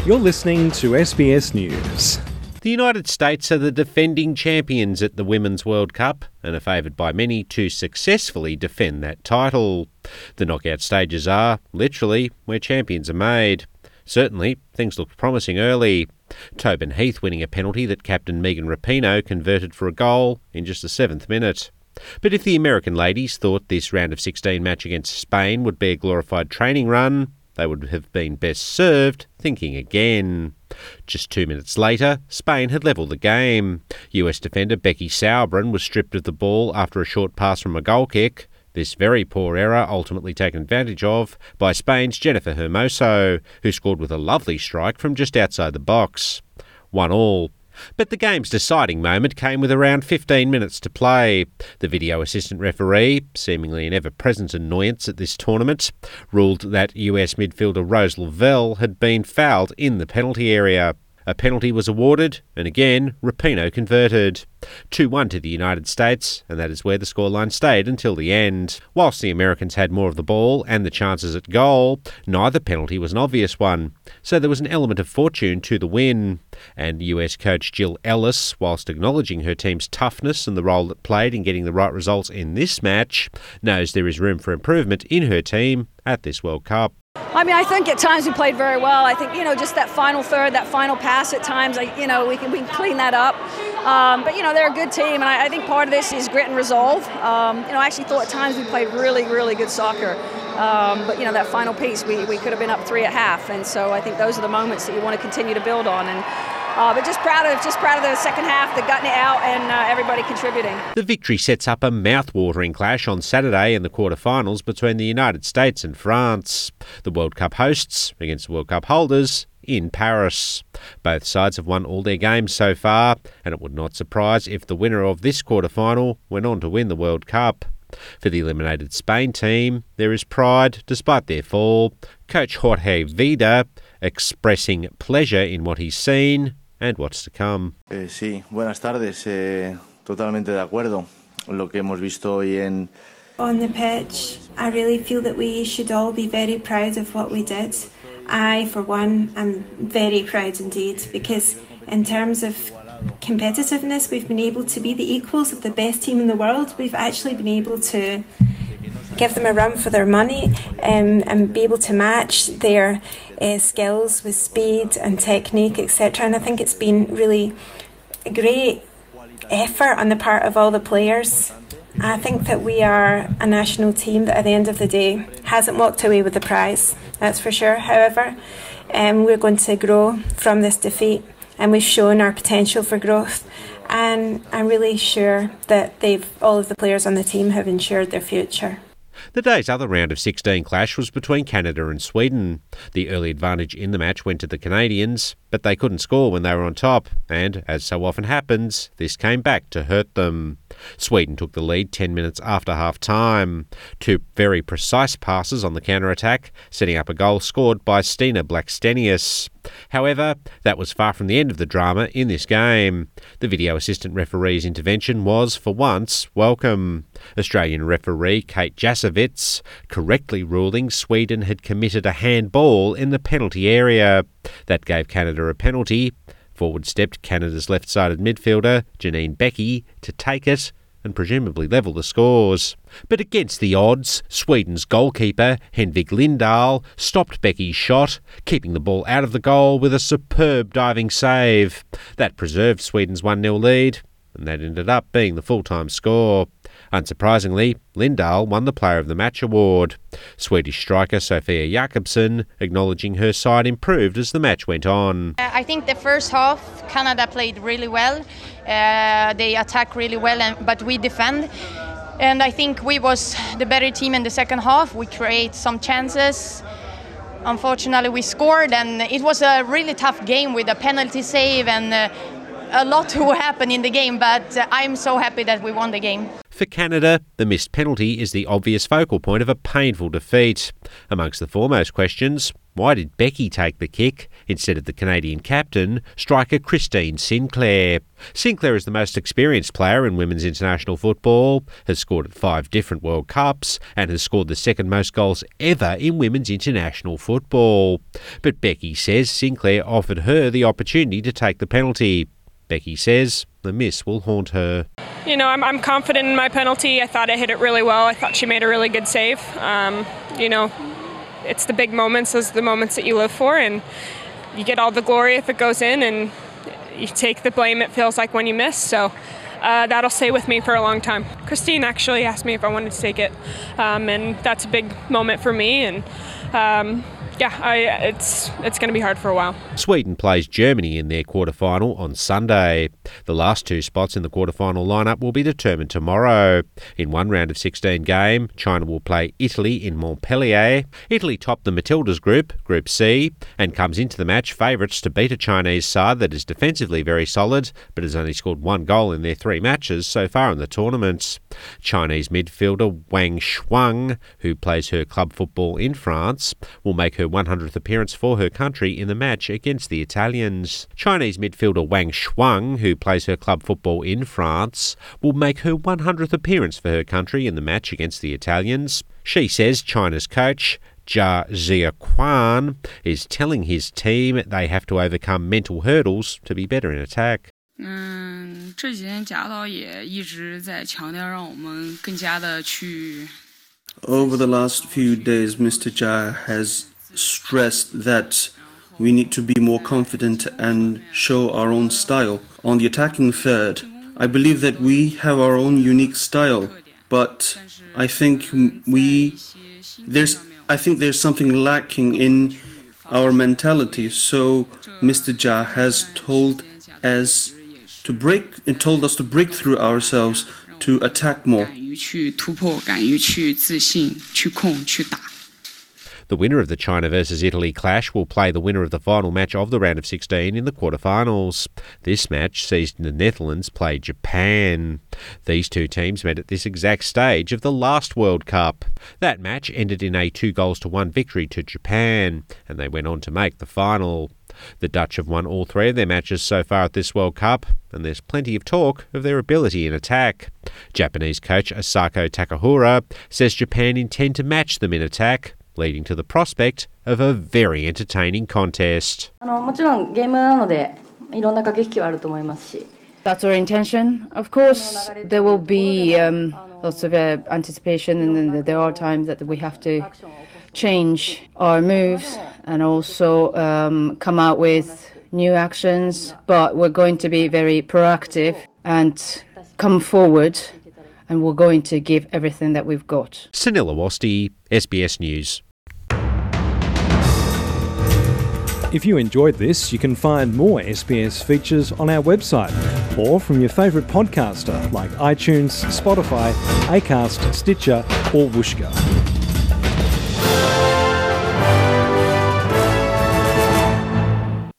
You're listening to SBS News. The United States are the defending champions at the Women's World Cup and are favoured by many to successfully defend that title. The knockout stages are, literally, where champions are made. Certainly, things looked promising early. Tobin Heath winning a penalty that captain Megan Rapinoe converted for a goal in just the 7th minute. But if the American ladies thought this round of 16 match against Spain would be a glorified training run, they would have been best served thinking again. Just 2 minutes later, Spain had levelled the game. US defender Becky Sauerbrunn was stripped of the ball after a short pass from a goal kick. This very poor error ultimately taken advantage of by Spain's Jennifer Hermoso, who scored with a lovely strike from just outside the box. 1-1. But the game's deciding moment came with around 15 minutes to play. The video assistant referee, seemingly an ever-present annoyance at this tournament, ruled that US midfielder Rose Lavelle had been fouled in the penalty area. A penalty was awarded, and again, Rapinoe converted. 2-1 to the United States, and that is where the scoreline stayed until the end. Whilst the Americans had more of the ball and the chances at goal, neither penalty was an obvious one, so there was an element of fortune to the win. And US coach Jill Ellis, whilst acknowledging her team's toughness and the role it played in getting the right results in this match, knows there is room for improvement in her team at this World Cup. I think at times we played very well. I think, just that final third, that final pass at times, we can clean that up. But they're a good team, and I think part of this is grit and resolve. I actually thought at times we played really, really good soccer. But that final piece, we could have been up 3 at half, and so I think those are the moments that you want to continue to build on. And but just proud of the second half, the gutting it out, and everybody contributing. The victory sets up a mouth-watering clash on Saturday in the quarter-finals between the United States and France. The World Cup hosts against the World Cup holders in Paris. Both sides have won all their games so far, and it would not surprise if the winner of this quarter-final went on to win the World Cup. For the eliminated Spain team, there is pride despite their fall. Coach Jorge Vida expressing pleasure in what he's seen and what's to come. Sí, buenas tardes. Totalmente de acuerdo. Lo que hemos visto hoy en... On the pitch, I really feel that we should all be very proud of what we did. I, for one, am very proud indeed, because in terms of competitiveness, we've been able to be the equals of the best team in the world. We've actually been able to give them a run for their money and be able to match their skills with speed and technique, etc. And I think it's been really a great effort on the part of all the players. I think that we are a national team that at the end of the day hasn't walked away with the prize, that's for sure. However, we're going to grow from this defeat, and we've shown our potential for growth, and I'm really sure that all of the players on the team have ensured their future. The day's other round of 16 clash was between Canada and Sweden. The early advantage in the match went to the Canadians, but they couldn't score when they were on top, and, as so often happens, this came back to hurt them. Sweden took the lead 10 minutes after half-time. 2 very precise passes on the counter-attack, setting up a goal scored by Stina Blackstenius. However, that was far from the end of the drama in this game. The video assistant referee's intervention was, for once, welcome. Australian referee Kate Jasovitz correctly ruling Sweden had committed a handball in the penalty area. That gave Canada a penalty. Forward stepped Canada's left-sided midfielder, Janine Becky, to take it and presumably level the scores. But against the odds, Sweden's goalkeeper, Henrik Lindahl, stopped Becky's shot, keeping the ball out of the goal with a superb diving save. That preserved Sweden's 1-0 lead, and that ended up being the full-time score. Unsurprisingly, Lindahl won the Player of the Match award. Swedish striker Sofia Jakobsson acknowledging her side improved as the match went on. I think the first half Canada played really well. They attack really well, but we defend. And I think we was the better team in the second half. We create some chances. Unfortunately, we scored, and it was a really tough game with a penalty save and a lot to happen in the game, but I'm so happy that we won the game. For Canada, the missed penalty is the obvious focal point of a painful defeat. Amongst the foremost questions, why did Becky take the kick instead of the Canadian captain, striker Christine Sinclair? Sinclair is the most experienced player in women's international football, has scored at 5 different World Cups, and has scored the second most goals ever in women's international football. But Becky says Sinclair offered her the opportunity to take the penalty. Becky says the miss will haunt her. You know, I'm confident in my penalty. I thought I hit it really well. I thought she made a really good save. It's the big moments, those are the moments that you live for, and you get all the glory if it goes in, and you take the blame, it feels like, when you miss. So that'll stay with me for a long time. Christine actually asked me if I wanted to take it, and that's a big moment for me, and it's going to be hard for a while. Sweden plays Germany in their quarter-final on Sunday. The last 2 spots in the quarter-final lineup will be determined tomorrow. In one round of 16 game, China will play Italy in Montpellier. Italy topped the Matildas group, Group C, and comes into the match favourites to beat a Chinese side that is defensively very solid, but has only scored 1 goal in their 3 matches so far in the tournament. Chinese midfielder Wang Shuang, who plays her club football in France, will make her 100th appearance for her country in the match against the Italians. Chinese midfielder Wang Shuang, who plays her club football in France, will make her 100th appearance for her country in the match against the Italians. She says China's coach, Jia Zhiquan, is telling his team they have to overcome mental hurdles to be better in attack. 这几天贾导也一直在强调让我们更加的去 Over the last few days, Mr. Jia has stressed that we need to be more confident and show our own style. On the attacking third, I believe that we have our own unique style, but I think there's something lacking in our mentality. So Mr. Jia has told us to break through ourselves, to attack more. 敢于去突破，敢于去自信，去控，去打。 The winner of the China versus Italy clash will play the winner of the final match of the round of 16 in the quarterfinals. This match sees the Netherlands play Japan. These 2 teams met at this exact stage of the last World Cup. That match ended in a 2-1 victory to Japan, and they went on to make the final. The Dutch have won all 3 of their matches so far at this World Cup, and there's plenty of talk of their ability in attack. Japanese coach Asako Takahura says Japan intend to match them in attack, leading to the prospect of a very entertaining contest. もちろんゲームなのでいろんな駆け引きはあると思いますし。That's our intention. Of course, there will be lots of anticipation, and then there are times that we have to change our moves and also come out with new actions. But we're going to be very proactive and come forward, and we're going to give everything that we've got. Sunil Awasthi, SBS News. If you enjoyed this, you can find more SBS features on our website or from your favourite podcaster like iTunes, Spotify, Acast, Stitcher or Whooshkaa.